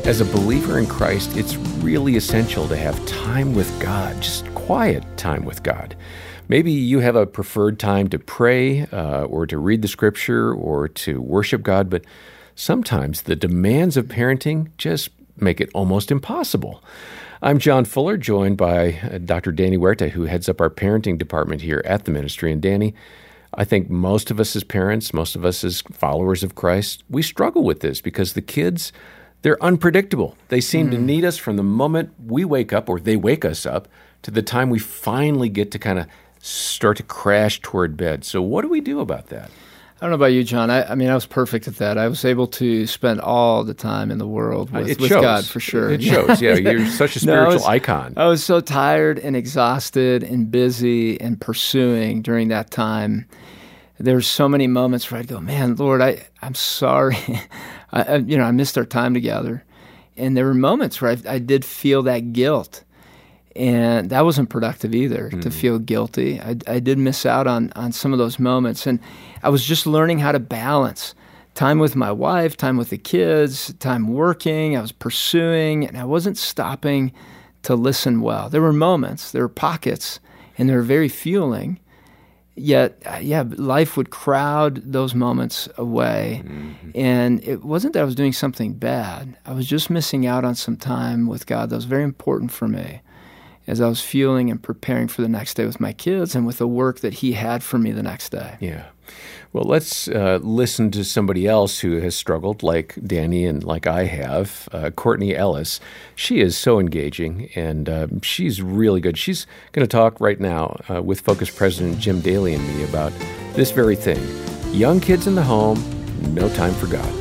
As a believer in Christ, it's really essential to have time with God, just quiet time with God. Maybe you have a preferred time to pray or to read the Scripture or to worship God, but sometimes the demands of parenting just make it almost impossible. I'm John Fuller, joined by Dr. Danny Huerta, who heads up our parenting department here at the ministry. And Danny, I think most of us as parents, most of us as followers of Christ, we struggle with this because the kids, they're unpredictable. They seem to need us from the moment we wake up or they wake us up to the time we finally get to kind of start to crash toward bed. So what do we do about that? I don't know about you, John. I was perfect at that. I was able to spend all the time in the world with God, for sure. It shows. Yeah, you're such a spiritual icon. I was so tired and exhausted and busy and pursuing during that time. There were so many moments where I'd go, man, Lord, I'm sorry. I missed our time together. And there were moments where I did feel that guilt. And that wasn't productive either, to feel guilty. I did miss out on some of those moments. And I was just learning how to balance time with my wife, time with the kids, time working. I was pursuing, and I wasn't stopping to listen well. There were moments, there were pockets, and they were very fueling. Yet, life would crowd those moments away. And it wasn't that I was doing something bad. I was just missing out on some time with God that was very important for me as I was fueling and preparing for the next day with my kids and with the work that He had for me the next day. Yeah. Well, let's listen to somebody else who has struggled like Danny and like I have, Courtney Ellis. She is so engaging, and she's really good. She's going to talk right now with Focus President Jim Daly and me about this very thing. Young kids in the home, no time for God.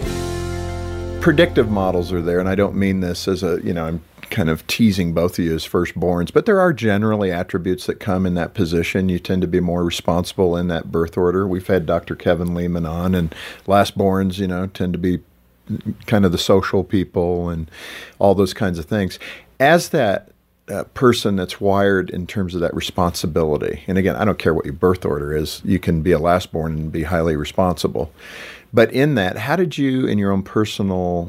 Predictive models are there, and I don't mean this as I'm kind of teasing both of you as firstborns, but there are generally attributes that come in that position. You tend to be more responsible in that birth order. We've had Dr. Kevin Lehman on, and lastborns, tend to be kind of the social people and all those kinds of things. As that person that's wired in terms of that responsibility, and again, I don't care what your birth order is, you can be a lastborn and be highly responsible. But in that, how did you, in your own personal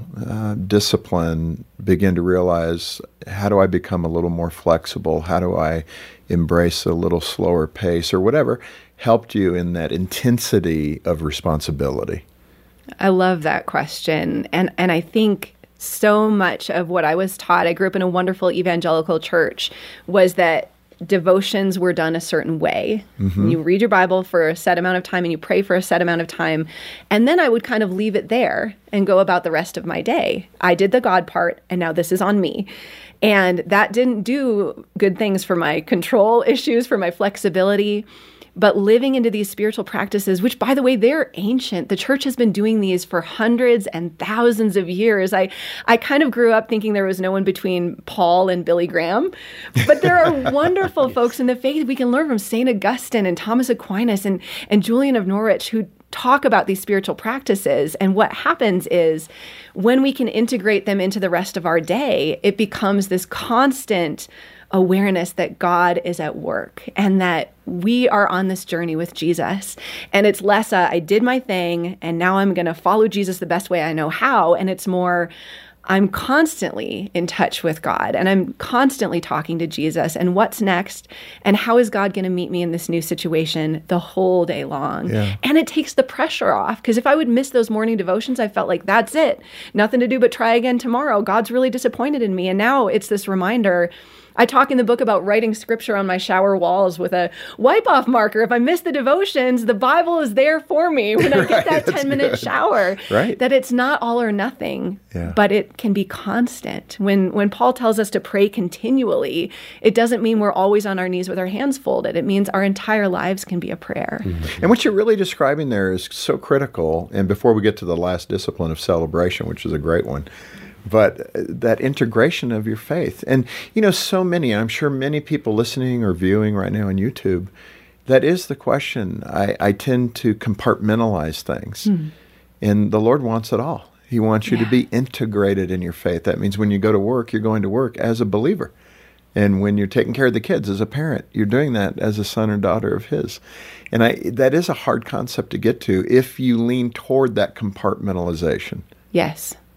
discipline, begin to realize, how do I become a little more flexible? How do I embrace a little slower pace or whatever helped you in that intensity of responsibility? I love that question. And I think so much of what I was taught, I grew up in a wonderful evangelical church, was that devotions were done a certain way. You read your Bible for a set amount of time and you pray for a set amount of time. And then I would kind of leave it there and go about the rest of my day. I did the God part, and now this is on me. And that didn't do good things for my control issues, for my flexibility. But living into these spiritual practices, which, by the way, they're ancient. The church has been doing these for hundreds and thousands of years. I kind of grew up thinking there was no one between Paul and Billy Graham. But there are wonderful folks in the faith we can learn from, St. Augustine and Thomas Aquinas and Julian of Norwich, who talk about these spiritual practices. And what happens is when we can integrate them into the rest of our day, it becomes this constant awareness that God is at work and that we are on this journey with Jesus. And it's less I did my thing and now I'm going to follow Jesus the best way I know how. And it's more, I'm constantly in touch with God and I'm constantly talking to Jesus and what's next and how is God going to meet me in this new situation the whole day long. Yeah. And it takes the pressure off, because if I would miss those morning devotions, I felt like that's it. Nothing to do but try again tomorrow. God's really disappointed in me. And now it's this reminder. I talk in the book about writing scripture on my shower walls with a wipe-off marker. If I miss the devotions, the Bible is there for me when I get that 10-minute shower. Right. That it's not all or nothing, but it can be constant. When Paul tells us to pray continually, it doesn't mean we're always on our knees with our hands folded. It means our entire lives can be a prayer. And what you're really describing there is so critical. And before we get to the last discipline of celebration, which is a great one, but that integration of your faith. And, so many, I'm sure many people listening or viewing right now on YouTube, that is the question. I tend to compartmentalize things. And the Lord wants it all. He wants you to be integrated in your faith. That means when you go to work, you're going to work as a believer. And when you're taking care of the kids as a parent, you're doing that as a son or daughter of His. And that is a hard concept to get to if you lean toward that compartmentalization. Yes.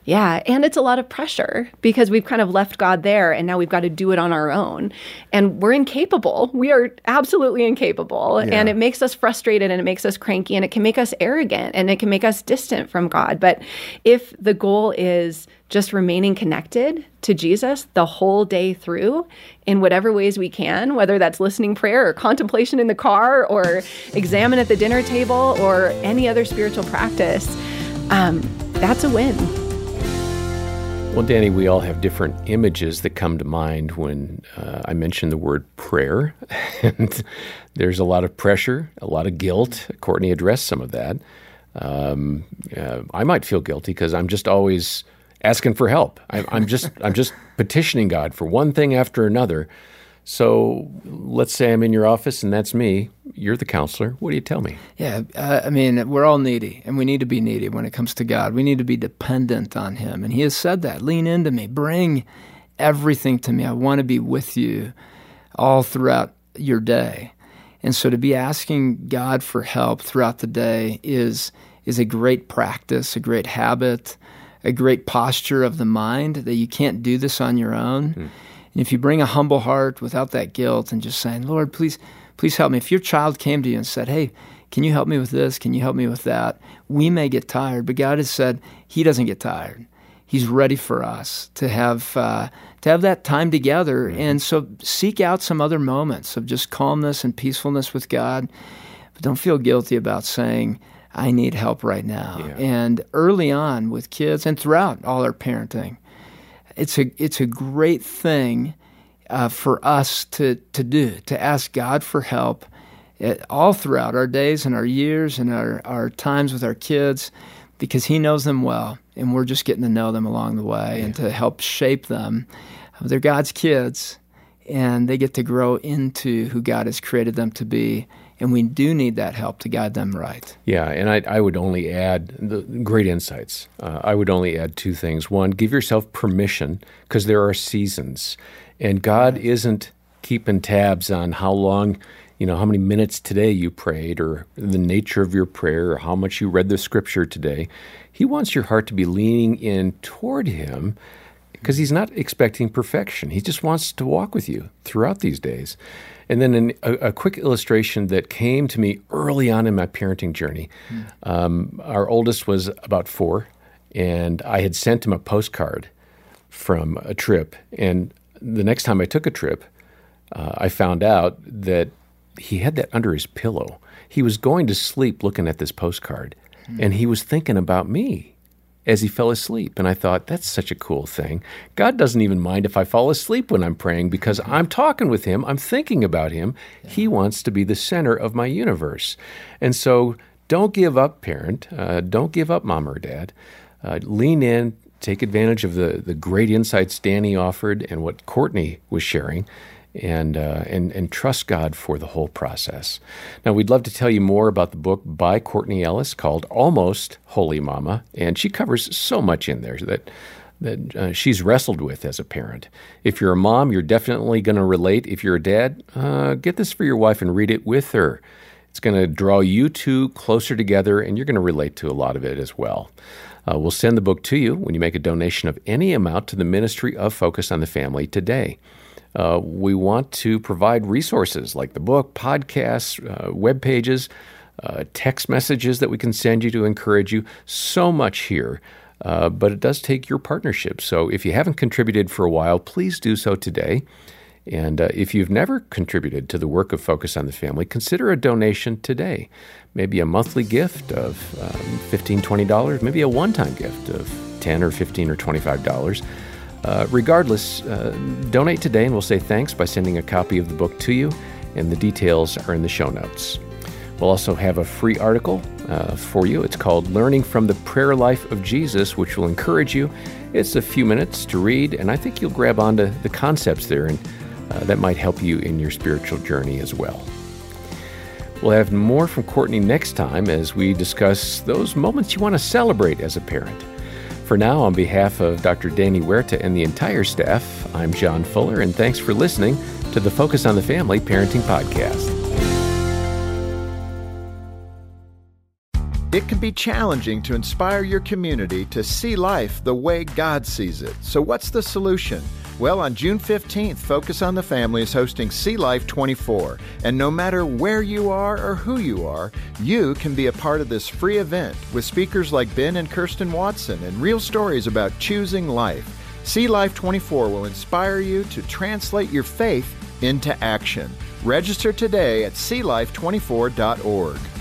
Yeah, and it's a lot of pressure because we've kind of left God there and now we've got to do it on our own. And we're incapable. We are absolutely incapable. Yeah. And it makes us frustrated and it makes us cranky and it can make us arrogant and it can make us distant from God. But if the goal is just remaining connected to Jesus the whole day through in whatever ways we can, whether that's listening prayer or contemplation in the car or examine at the dinner table or any other spiritual practice, that's a win. Well, Danny, we all have different images that come to mind when I mention the word prayer. And there's a lot of pressure, a lot of guilt. Courtney addressed some of that. I might feel guilty because I'm just always asking for help. I'm just petitioning God for one thing after another. So let's say I'm in your office and that's me. You're the counselor. What do you tell me? Yeah, we're all needy, and we need to be needy when it comes to God. We need to be dependent on Him, and He has said that. Lean into me. Bring everything to me. I want to be with you all throughout your day. And so to be asking God for help throughout the day is a great practice, a great habit, a great posture of the mind that you can't do this on your own. And if you bring a humble heart without that guilt and just saying, Lord, please help me. If your child came to you and said, hey, can you help me with this? Can you help me with that? We may get tired, but God has said He doesn't get tired. He's ready for us to have that time together. And so seek out some other moments of just calmness and peacefulness with God. But don't feel guilty about saying, I need help right now. Yeah. And early on with kids and throughout all our parenting, it's a great thing for us to do, to ask God for help all throughout our days and our years and our times with our kids, because He knows them well, and we're just getting to know them along the way and to help shape them. They're God's kids, and they get to grow into who God has created them to be, and we do need that help to guide them right. Yeah, and I would only add the great insights. I would only add two things. One, give yourself permission, because there are seasons, and God isn't keeping tabs on how long, how many minutes today you prayed, or the nature of your prayer, or how much you read the Scripture today. He wants your heart to be leaning in toward Him, because He's not expecting perfection. He just wants to walk with you throughout these days. And then a quick illustration that came to me early on in my parenting journey. Our oldest was about 4, and I had sent him a postcard from a trip. And the next time I took a trip, I found out that he had that under his pillow. He was going to sleep looking at this postcard, and he was thinking about me as he fell asleep. And I thought, that's such a cool thing. God doesn't even mind if I fall asleep when I'm praying, because I'm talking with Him, I'm thinking about Him. Yeah. He wants to be the center of my universe. And so don't give up, parent. Don't give up, mom or dad. Lean in, take advantage of the great insights Danny offered and what Courtney was sharing, and trust God for the whole process. Now, we'd love to tell you more about the book by Courtney Ellis called Almost Holy Mama, and she covers so much in there that she's wrestled with as a parent. If you're a mom, you're definitely going to relate. If you're a dad, get this for your wife and read it with her. It's going to draw you two closer together, and you're going to relate to a lot of it as well. We'll send the book to you when you make a donation of any amount to the Ministry of Focus on the Family today. We want to provide resources like the book, podcasts, web pages, text messages that we can send you to encourage you. So much here, but it does take your partnership. So if you haven't contributed for a while, please do so today. And if you've never contributed to the work of Focus on the Family, consider a donation today. Maybe a monthly gift of $15, $20, maybe a one-time gift of $10 or $15 or $25. Regardless, donate today, and we'll say thanks by sending a copy of the book to you, and the details are in the show notes. We'll also have a free article for you. It's called Learning from the Prayer Life of Jesus, which will encourage you. It's a few minutes to read, and I think you'll grab onto the concepts there, and that might help you in your spiritual journey as well. We'll have more from Courtney next time as we discuss those moments you want to celebrate as a parent. For now, on behalf of Dr. Danny Huerta and the entire staff, I'm John Fuller, and thanks for listening to the Focus on the Family Parenting Podcast. It can be challenging to inspire your community to see life the way God sees it. So what's the solution? Well, on June 15th, Focus on the Family is hosting See Life 24. And no matter where you are or who you are, you can be a part of this free event with speakers like Ben and Kirsten Watson and real stories about choosing life. See Life 24 will inspire you to translate your faith into action. Register today at seelife24.org.